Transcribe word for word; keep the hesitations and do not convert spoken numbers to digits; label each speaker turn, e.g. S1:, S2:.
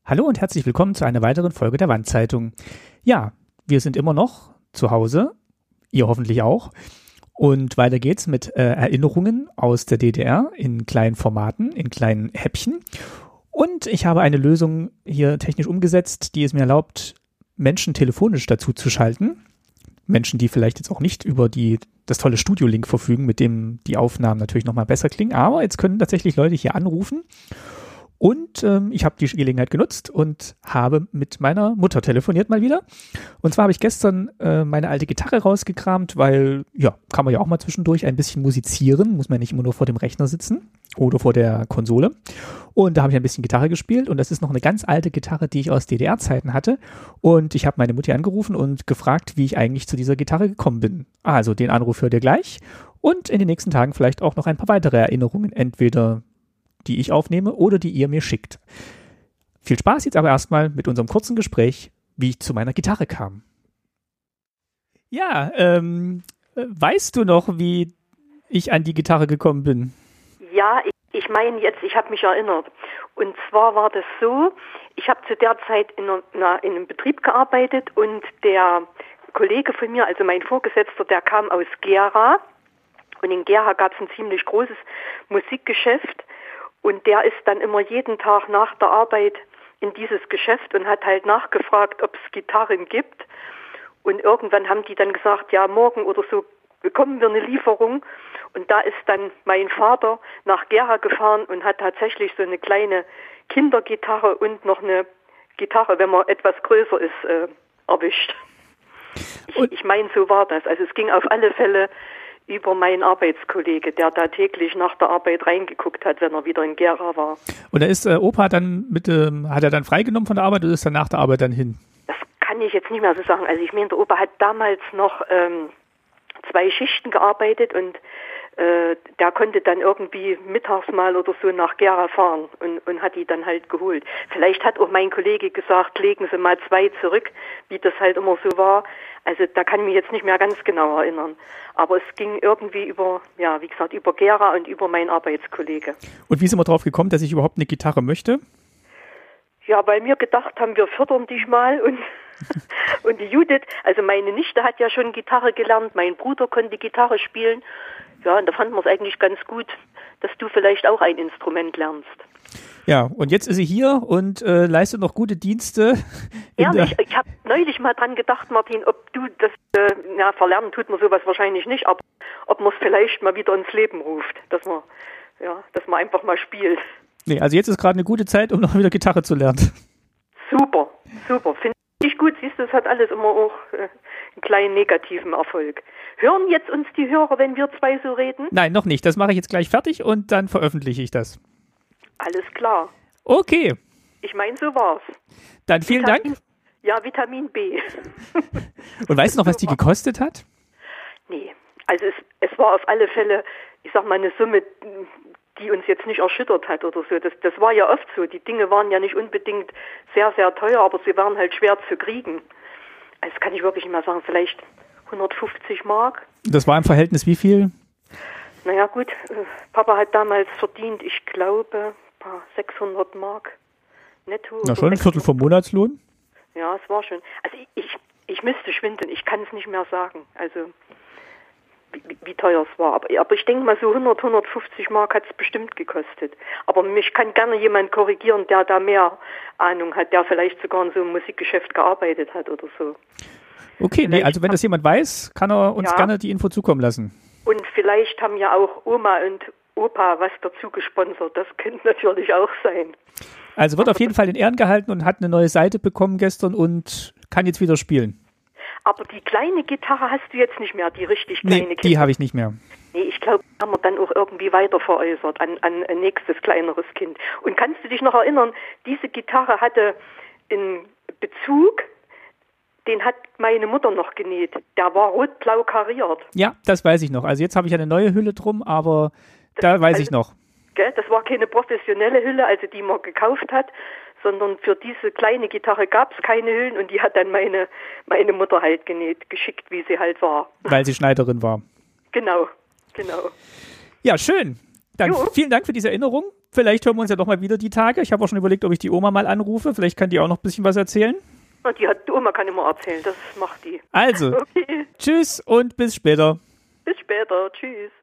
S1: Hallo und herzlich willkommen zu einer weiteren Folge der Wandzeitung. Ja, wir sind immer noch zu Hause, ihr hoffentlich auch. Und weiter geht's mit äh, Erinnerungen aus der D D R in kleinen Formaten, in kleinen Häppchen. Und ich habe eine Lösung hier technisch umgesetzt, die es mir erlaubt, Menschen telefonisch dazu zu schalten. Menschen, die vielleicht jetzt auch nicht über die, das tolle Studio-Link verfügen, mit dem die Aufnahmen natürlich nochmal besser klingen. Aber jetzt können tatsächlich Leute hier anrufen. Und ähm, ich habe die Gelegenheit genutzt und habe mit meiner Mutter telefoniert mal wieder. Und zwar habe ich gestern äh, meine alte Gitarre rausgekramt, weil, ja, kann man ja auch mal zwischendurch ein bisschen musizieren. Muss man nicht immer nur vor dem Rechner sitzen oder vor der Konsole. Und da habe ich ein bisschen Gitarre gespielt. Und das ist noch eine ganz alte Gitarre, die ich aus D D R-Zeiten hatte. Und ich habe meine Mutti angerufen und gefragt, wie ich eigentlich zu dieser Gitarre gekommen bin. Also den Anruf hört ihr gleich. Und in den nächsten Tagen vielleicht auch noch ein paar weitere Erinnerungen. Entweder die ich aufnehme oder die ihr mir schickt. Viel Spaß jetzt aber erstmal mit unserem kurzen Gespräch, wie ich zu meiner Gitarre kam. Ja, ähm, weißt du noch, wie ich an die Gitarre gekommen bin?
S2: Ja, ich, ich meine jetzt, ich habe mich erinnert. Und zwar war das so, ich habe zu der Zeit in, einer, in einem Betrieb gearbeitet und der Kollege von mir, also mein Vorgesetzter, der kam aus Gera. Und in Gera gab es ein ziemlich großes Musikgeschäft. Und der ist dann immer jeden Tag nach der Arbeit in dieses Geschäft und hat halt nachgefragt, ob es Gitarren gibt. Und irgendwann haben die dann gesagt, ja, morgen oder so bekommen wir eine Lieferung. Und da ist dann mein Vater nach Gera gefahren und hat tatsächlich so eine kleine Kindergitarre und noch eine Gitarre, wenn man etwas größer ist, äh, erwischt. Ich, ich meine, so war das. Also es ging auf alle Fälle über meinen Arbeitskollege, der da täglich nach der Arbeit reingeguckt hat, wenn er wieder in Gera war.
S1: Und da ist äh, Opa dann mit, ähm, hat er dann freigenommen von der Arbeit oder ist er nach der Arbeit dann hin?
S2: Das kann ich jetzt nicht mehr so sagen. Also ich meine, der Opa hat damals noch ähm, zwei Schichten gearbeitet und äh, der konnte dann irgendwie mittags mal oder so nach Gera fahren und, und hat die dann halt geholt. Vielleicht hat auch mein Kollege gesagt, legen Sie mal zwei zurück, wie das halt immer so war. Also da kann ich mich jetzt nicht mehr ganz genau erinnern. Aber es ging irgendwie über, ja, wie gesagt, über Gera und über meinen Arbeitskollege.
S1: Und wie sind wir drauf gekommen, dass ich überhaupt eine Gitarre möchte?
S2: Ja, weil wir gedacht haben, wir fördern dich mal und und die Judith, also meine Nichte hat ja schon Gitarre gelernt, mein Bruder konnte Gitarre spielen. Ja, und da fanden wir es eigentlich ganz gut, dass du vielleicht auch ein Instrument lernst.
S1: Ja, und jetzt ist sie hier und äh, leistet noch gute Dienste.
S2: Ehrlich, ich habe neulich mal dran gedacht, Martin, ob du das, äh, ja, verlernen tut man sowas wahrscheinlich nicht, aber ob man es vielleicht mal wieder ins Leben ruft, dass man, ja, dass man einfach mal spielt.
S1: Nee, also jetzt ist gerade eine gute Zeit, um noch wieder Gitarre zu lernen.
S2: Super, super, finde ich gut. Siehst du, es hat alles immer auch äh, einen kleinen negativen Erfolg. Hören jetzt uns die Hörer, wenn wir zwei so reden?
S1: Nein, noch nicht. Das mache ich jetzt gleich fertig und dann veröffentliche ich das.
S2: Alles klar.
S1: Okay.
S2: Ich meine, so war's.
S1: Dann vielen
S2: Vitamin,
S1: Dank.
S2: Ja, Vitamin B.
S1: Und weißt du noch, was die gekostet hat?
S2: Nee, also es, es war auf alle Fälle, ich sag mal, eine Summe, die uns jetzt nicht erschüttert hat oder so. Das, das war ja oft so. Die Dinge waren ja nicht unbedingt sehr, sehr teuer, aber sie waren halt schwer zu kriegen. Also das kann ich wirklich nicht mehr sagen, vielleicht hundertfünfzig Mark.
S1: Das war im Verhältnis wie viel?
S2: Naja gut, Papa hat damals verdient, ich glaube, sechshundert Mark netto.
S1: Na schon, ein Viertel vom Monatslohn?
S2: Ja, es war schon. Also ich, ich, ich müsste schwindeln, ich kann es nicht mehr sagen, also wie, wie teuer es war. Aber, aber ich denke mal, so hundert, hundertfünfzig Mark hat es bestimmt gekostet. Aber mich kann gerne jemand korrigieren, der da mehr Ahnung hat, der vielleicht sogar in so einem Musikgeschäft gearbeitet hat oder so.
S1: Okay, nee, also wenn das jemand weiß, kann er uns
S2: ja.
S1: gerne die Info zukommen lassen.
S2: Und vielleicht haben ja auch Oma und Opa was dazu gesponsert. Das könnte natürlich auch sein.
S1: Also wird auf jeden Fall in Ehren gehalten und hat eine neue Seite bekommen gestern und kann jetzt wieder spielen.
S2: Aber die kleine Gitarre hast du jetzt nicht mehr, die richtig kleine
S1: Nee,
S2: Gitarre.
S1: die habe ich nicht mehr.
S2: Nee, ich glaube, haben wir dann auch irgendwie weiter veräußert an, an ein nächstes kleineres Kind. Und kannst du dich noch erinnern, diese Gitarre hatte einen Bezug, den hat meine Mutter noch genäht. Der war rot-blau kariert.
S1: Ja, das weiß ich noch. Also jetzt habe ich eine neue Hülle drum, aber da weiß
S2: also,
S1: ich noch.
S2: Gell, das war keine professionelle Hülle, also die man gekauft hat, sondern für diese kleine Gitarre gab es keine Hüllen und die hat dann meine, meine Mutter halt genäht, geschickt, wie sie halt war.
S1: Weil sie Schneiderin war.
S2: Genau, genau.
S1: Ja, schön. Dann
S2: Jo.
S1: vielen Dank für diese Erinnerung. vielleicht hören wir uns ja doch mal wieder die Tage. Ich habe auch schon überlegt, ob ich die Oma mal anrufe. Vielleicht kann die auch noch ein bisschen was erzählen.
S2: Die, hat, die Oma kann immer erzählen, das macht die.
S1: Also, okay. Tschüss und bis später.
S2: Bis später, tschüss.